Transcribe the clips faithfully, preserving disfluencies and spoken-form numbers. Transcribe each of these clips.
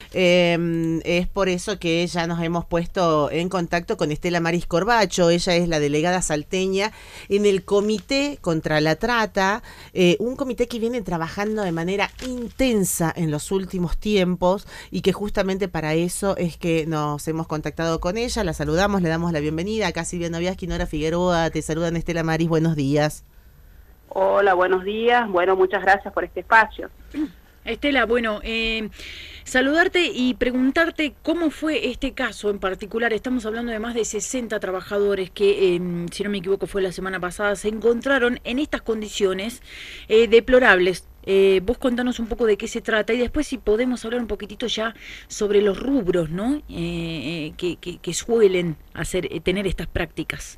Eh, es por eso que ya nos hemos puesto en contacto con Estela Maris Corbacho. Ella es la delegada salteña en el Comité contra la Trata, eh, un comité que viene trabajando de manera intensa en los últimos tiempos y que justamente para eso es que nos hemos contactado con ella. La saludamos, le damos la bienvenida. Acá Silvia Noviaski, Nora Figueroa, te saludan Estela Maris, buenos días. Hola, buenos días. Bueno, muchas gracias por este espacio. Estela, bueno, eh, saludarte y preguntarte cómo fue este caso en particular. Estamos hablando de más de sesenta trabajadores que, eh, si no me equivoco, fue la semana pasada, se encontraron en estas condiciones eh, deplorables. Eh, vos contanos un poco de qué se trata y después si podemos hablar un poquitito ya sobre los rubros, ¿no? Eh, que, que, que suelen hacer, eh, tener estas prácticas.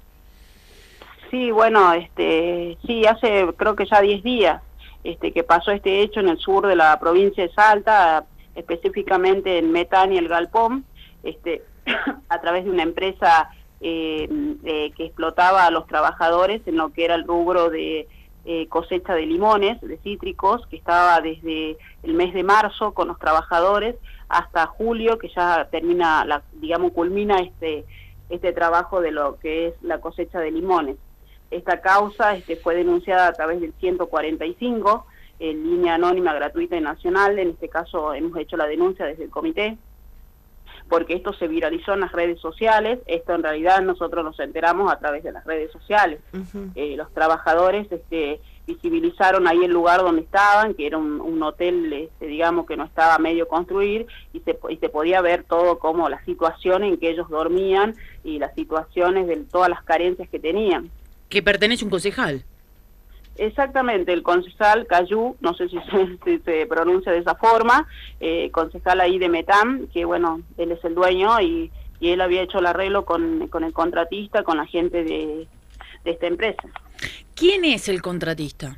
Sí, bueno, este, sí, hace creo que ya diez días este, que pasó este hecho en el sur de la provincia de Salta, específicamente en Metán y el Galpón, este, a través de una empresa eh, eh, que explotaba a los trabajadores en lo que era el rubro de eh, cosecha de limones, de cítricos, que estaba desde el mes de marzo con los trabajadores hasta julio, que ya termina, la, digamos, culmina este, este trabajo de lo que es la cosecha de limones. Esta causa este, fue denunciada a través del ciento cuarenta y cinco, en línea anónima, gratuita y nacional. En este caso hemos hecho la denuncia desde el comité, porque esto se viralizó en las redes sociales. Esto en realidad nosotros nos enteramos a través de las redes sociales. Uh-huh. eh, los trabajadores este, visibilizaron ahí el lugar donde estaban, que era un, un hotel, este, digamos, que no estaba a medio construir, y se, y se podía ver todo como la situación en que ellos dormían y las situaciones de todas las carencias que tenían. Que pertenece a un concejal. Exactamente, el concejal Cayú, no sé si se, si se pronuncia de esa forma, eh, concejal ahí de Metán, que bueno, él es el dueño y, y él había hecho el arreglo con, con el contratista, con la gente de, de esta empresa. ¿Quién es el contratista?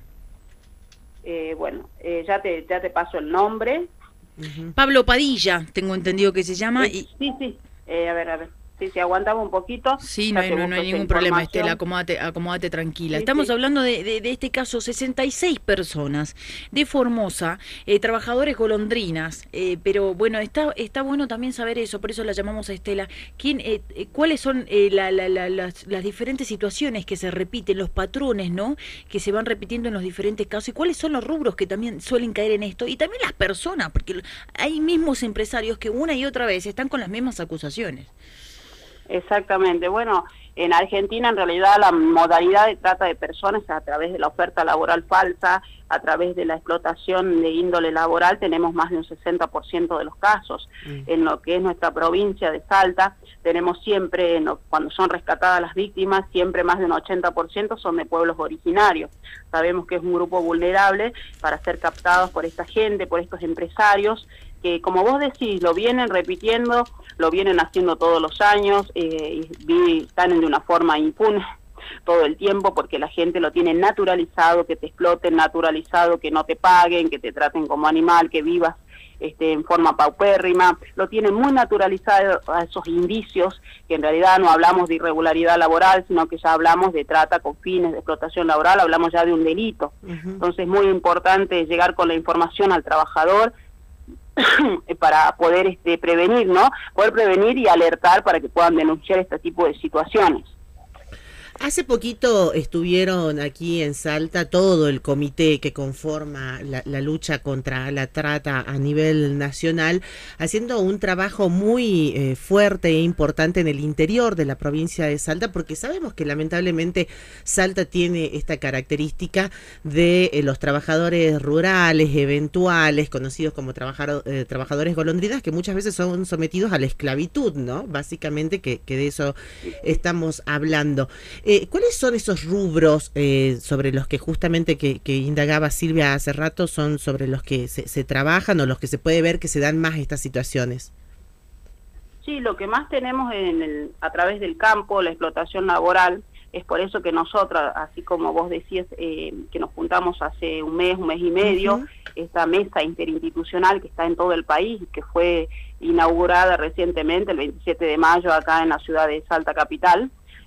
Eh, bueno, eh, ya te ya te paso el nombre. Uh-huh. Pablo Padilla, tengo entendido que se llama. Eh, y... Sí, sí, eh, a ver, a ver. Sí, si aguantamos un poquito. Sí, no hay, no, no hay ningún problema, Estela, acomódate, acomódate tranquila. Sí, Estamos sí. hablando de, de, de este caso, sesenta y seis personas de Formosa, eh, trabajadores golondrinas, eh, pero bueno, está está bueno también saber eso, por eso la llamamos a Estela. ¿Quién, eh, eh, ¿Cuáles son eh, la, la, la, las, las diferentes situaciones que se repiten, los patrones, ¿no?, que se van repitiendo en los diferentes casos, y cuáles son los rubros que también suelen caer en esto, y también las personas, porque hay mismos empresarios que una y otra vez están con las mismas acusaciones? Exactamente. Bueno, en Argentina en realidad la modalidad de trata de personas a través de la oferta laboral falsa, a través de la explotación de índole laboral, tenemos más de un sesenta por ciento de los casos. Mm. En lo que es nuestra provincia de Salta, tenemos siempre, en lo, cuando son rescatadas las víctimas, siempre más de un ochenta por ciento son de pueblos originarios. Sabemos que es un grupo vulnerable para ser captados por esta gente, por estos empresarios, que como vos decís, lo vienen repitiendo, lo vienen haciendo todos los años, eh, y están de una forma impune todo el tiempo porque la gente lo tiene naturalizado, que te exploten, naturalizado, que no te paguen, que te traten como animal, que vivas este, en forma paupérrima, lo tienen muy naturalizado a esos indicios, que en realidad no hablamos de irregularidad laboral, sino que ya hablamos de trata con fines de explotación laboral, hablamos ya de un delito. Uh-huh. Entonces es muy importante llegar con la información al trabajador, para poder este, prevenir, ¿no? Poder prevenir y alertar para que puedan denunciar este tipo de situaciones. Hace poquito estuvieron aquí en Salta todo el comité que conforma la, la lucha contra la trata a nivel nacional, haciendo un trabajo muy eh, fuerte e importante en el interior de la provincia de Salta, porque sabemos que lamentablemente Salta tiene esta característica de eh, los trabajadores rurales, eventuales, conocidos como trabajador, eh, trabajadores golondrinas, que muchas veces son sometidos a la esclavitud, ¿no? Básicamente que, que de eso estamos hablando. Eh, ¿Cuáles son esos rubros eh, sobre los que justamente que, que indagaba Silvia hace rato, son sobre los que se, se trabajan o los que se puede ver que se dan más estas situaciones? Sí, lo que más tenemos en el, a través del campo, la explotación laboral, es por eso que nosotros, así como vos decías, eh, que nos juntamos hace un mes, un mes y medio, uh-huh. esta mesa interinstitucional que está en todo el país, que fue inaugurada recientemente, el veintisiete de mayo, acá en la ciudad de Salta Capital.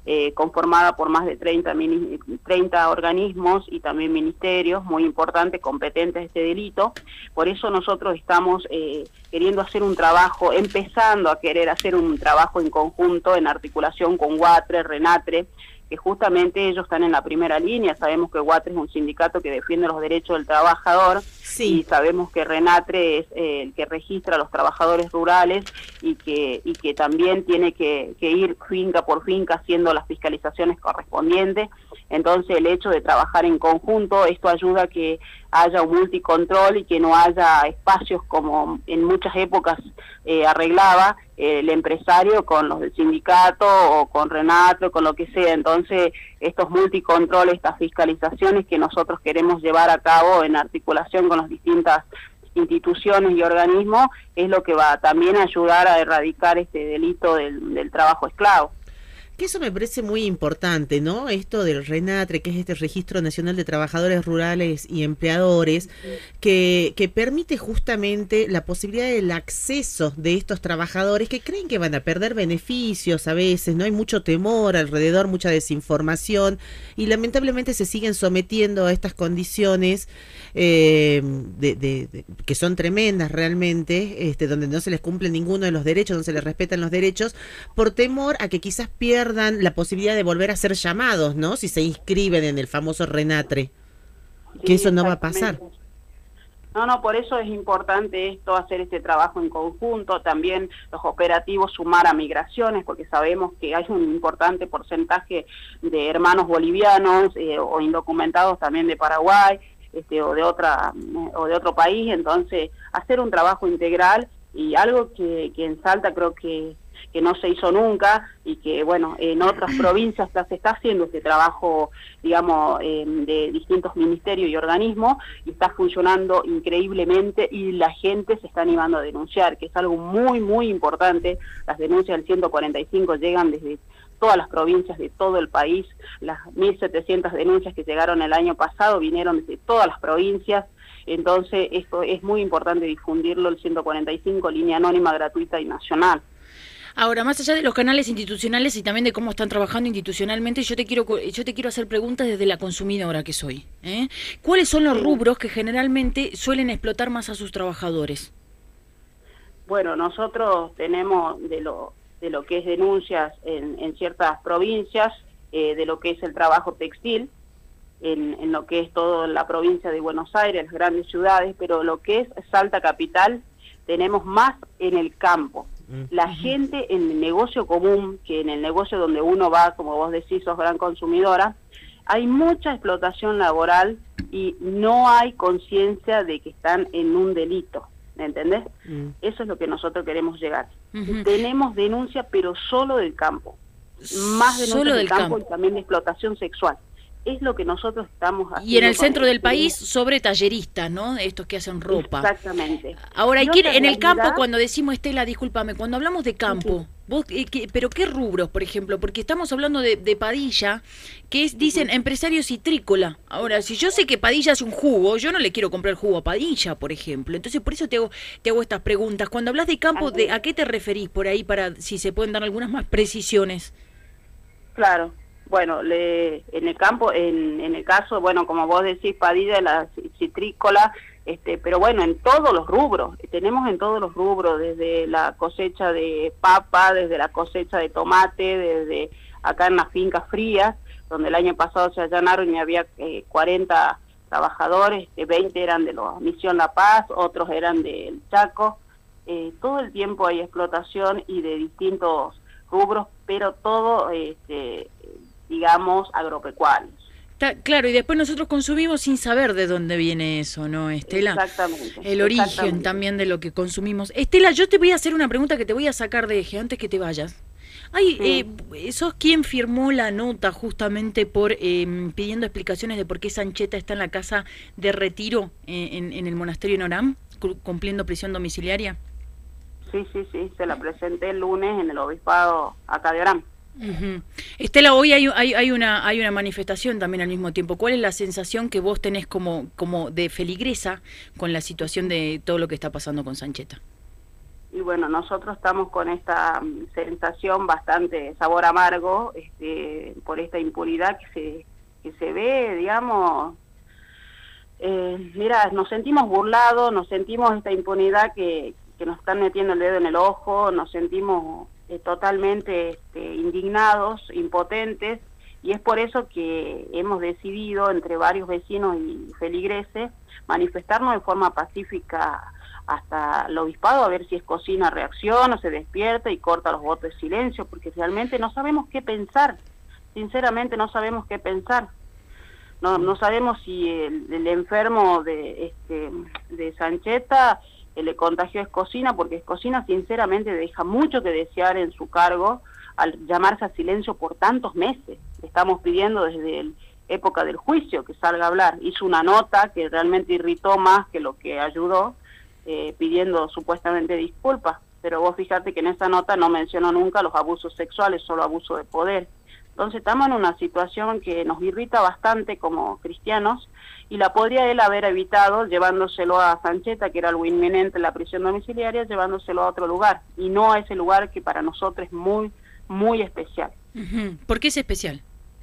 eh, conformada por más de treinta, mini, treinta organismos y también ministerios muy importantes, competentes de este delito. Por eso nosotros estamos eh, queriendo hacer un trabajo, empezando a querer hacer un trabajo en conjunto, en articulación con UATRE, RENATRE, que justamente ellos están en la primera línea. Sabemos que UATRE es un sindicato que defiende los derechos del trabajador, sí. Y sabemos que RENATRE es eh, el que registra a los trabajadores rurales y que, y que también tiene que, que ir finca por finca haciendo las fiscalizaciones correspondientes. Entonces el hecho de trabajar en conjunto, esto ayuda a que haya un multicontrol y que no haya espacios como en muchas épocas eh, arreglaba eh, el empresario con los del sindicato o con Renato, con lo que sea. Entonces estos multicontroles, estas fiscalizaciones que nosotros queremos llevar a cabo en articulación con las distintas instituciones y organismos, es lo que va también a ayudar a erradicar este delito del, del trabajo esclavo. Que eso me parece muy importante, ¿no? Esto del RENATRE, que es este Registro Nacional de Trabajadores Rurales y Empleadores, que, que permite justamente la posibilidad del acceso de estos trabajadores que creen que van a perder beneficios a veces, ¿no? Hay mucho temor alrededor, mucha desinformación, y lamentablemente se siguen sometiendo a estas condiciones eh, de, de, de, que son tremendas realmente, este, donde no se les cumple ninguno de los derechos, no se les respetan los derechos, por temor a que quizás pierdan la posibilidad de volver a ser llamados, ¿no? Si se inscriben en el famoso RENATRE, que sí, eso no va a pasar. No, no, por eso es importante esto, hacer este trabajo en conjunto, también los operativos sumar a migraciones, porque sabemos que hay un importante porcentaje de hermanos bolivianos eh, o indocumentados también de Paraguay, este, o de otra o de otro país. Entonces hacer un trabajo integral, y algo que, que en Salta creo que que no se hizo nunca, y que bueno, en otras provincias ya se está haciendo este trabajo, digamos, eh, de distintos ministerios y organismos, y está funcionando increíblemente, y la gente se está animando a denunciar, que es algo muy, muy importante. Las denuncias del ciento cuarenta y cinco llegan desde todas las provincias de todo el país. Las mil setecientas denuncias que llegaron el año pasado vinieron desde todas las provincias. Entonces esto es muy importante difundirlo, el ciento cuarenta y cinco, línea anónima, gratuita y nacional. Ahora, más allá de los canales institucionales y también de cómo están trabajando institucionalmente, yo te quiero yo te quiero hacer preguntas desde la consumidora que soy, ¿eh? ¿Cuáles son los rubros que generalmente suelen explotar más a sus trabajadores? Bueno, nosotros tenemos de lo de lo que es denuncias en, en ciertas provincias, eh, de lo que es el trabajo textil, en, en lo que es toda la provincia de Buenos Aires, las grandes ciudades, pero lo que es Salta Capital, tenemos más en el campo. La gente en el negocio común, que en el negocio donde uno va, como vos decís, sos gran consumidora, hay mucha explotación laboral y no hay conciencia de que están en un delito, ¿me entendés? Mm. Eso es lo que nosotros queremos llegar. Uh-huh. Tenemos denuncia, pero solo del campo. Más denuncia del, del campo, campo y también de explotación sexual. Es lo que nosotros estamos haciendo. Y en el centro del país, sobre talleristas, ¿no? Estos que hacen ropa. Exactamente. Ahora, hay que ir en el campo, cuando decimos, Estela, discúlpame, cuando hablamos de campo, sí. vos, eh, que, ¿pero qué rubros, por ejemplo? Porque estamos hablando de, de Padilla, que es, dicen, uh-huh. empresario citrícola. Ahora, si yo sé que Padilla hace un jugo, yo no le quiero comprar jugo a Padilla, por ejemplo. Entonces, por eso te hago, te hago estas preguntas. Cuando hablas de campo, de, ¿a qué te referís por ahí, para si se pueden dar algunas más precisiones? Claro. Bueno, le, en el campo, en, en el caso, bueno, como vos decís, Padilla, la citrícola, este, pero bueno, en todos los rubros, tenemos en todos los rubros, desde la cosecha de papa, desde la cosecha de tomate, desde acá en las fincas frías, donde el año pasado se allanaron y había eh, cuarenta trabajadores, veinte eran de la Misión La Paz, otros eran del Chaco. Eh, todo el tiempo hay explotación y de distintos rubros, pero todo, este, digamos, agropecuarios. Está, claro, y después nosotros consumimos sin saber de dónde viene eso, ¿no, Estela? Exactamente. El origen exactamente. también de lo que consumimos. Estela, yo te voy a hacer una pregunta que te voy a sacar de eje antes que te vayas. Ay, sí. eh, ¿sos quien firmó la nota justamente por eh, pidiendo explicaciones de por qué Sancheta está en la casa de retiro en, en, en el monasterio en Orán, cumpliendo prisión domiciliaria? Sí, sí, sí, se la presenté el lunes en el obispado acá de Orán. Uh-huh. Estela, hoy hay, hay, hay, una, hay una manifestación también al mismo tiempo. ¿Cuál es la sensación que vos tenés como, como de feligresa con la situación de todo lo que está pasando con Sancheta? y bueno, nosotros estamos con esta sensación bastante sabor amargo, este, por esta impunidad que se, que se ve, digamos. Eh, mira, nos sentimos burlados, nos sentimos esta impunidad que, que nos están metiendo el dedo en el ojo, nos sentimos eh, totalmente este, indignados, impotentes, y es por eso que hemos decidido, entre varios vecinos y feligreses, manifestarnos de forma pacífica hasta el obispado, a ver si Escocina reacciona, se despierta y corta los votos de silencio, porque realmente no sabemos qué pensar, sinceramente no sabemos qué pensar. No, no sabemos si el, el enfermo de este de Sancheta eh, le contagió a Escocina, porque Escocina sinceramente deja mucho que desear en su cargo al llamarse a silencio por tantos meses. Le estamos pidiendo desde la época del juicio que salga a hablar. Hizo una nota que realmente irritó más que lo que ayudó, eh, pidiendo supuestamente disculpas, pero vos fíjate que en esa nota no mencionó nunca los abusos sexuales, solo abuso de poder. Entonces estamos en una situación que nos irrita bastante como cristianos, y la podría él haber evitado llevándoselo a Sancheta, que era algo inminente en la prisión domiciliaria, llevándoselo a otro lugar, y no a ese lugar que para nosotros es muy, muy especial. Uh-huh. ¿Por qué es especial?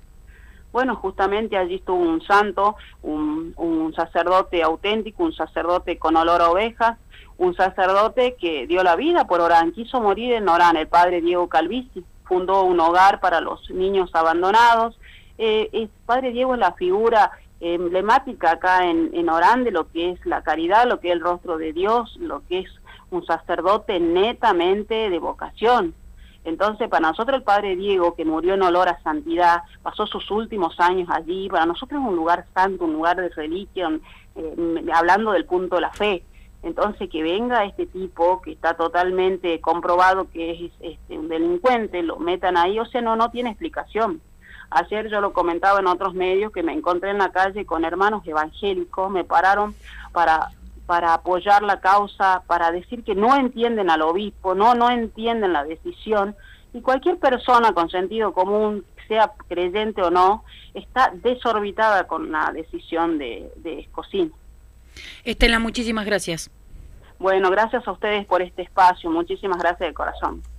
Bueno, justamente allí estuvo un santo, un, un sacerdote auténtico, un sacerdote con olor a ovejas, un sacerdote que dio la vida por Orán, quiso morir en Orán, el padre Diego Calvici. Fundó un hogar para los niños abandonados. Eh, el padre Diego es la figura eh, emblemática acá en, en Orán de lo que es la caridad, lo que es el rostro de Dios, lo que es un sacerdote netamente de vocación. Entonces, para nosotros el padre Diego, que murió en olor a santidad, pasó sus últimos años allí, para nosotros es un lugar santo, un lugar de religión, eh, hablando del punto de la fe. Entonces, que venga este tipo que está totalmente comprobado que es este, un delincuente, lo metan ahí, o sea, no, no tiene explicación. Ayer yo lo comentaba en otros medios, que me encontré en la calle con hermanos evangélicos, me pararon para, para apoyar la causa, para decir que no entienden al obispo, no, no entienden la decisión, y cualquier persona con sentido común, sea creyente o no, está desorbitada con la decisión de, de Escocina. Estela, muchísimas gracias. Bueno, gracias a ustedes por este espacio, muchísimas gracias de corazón.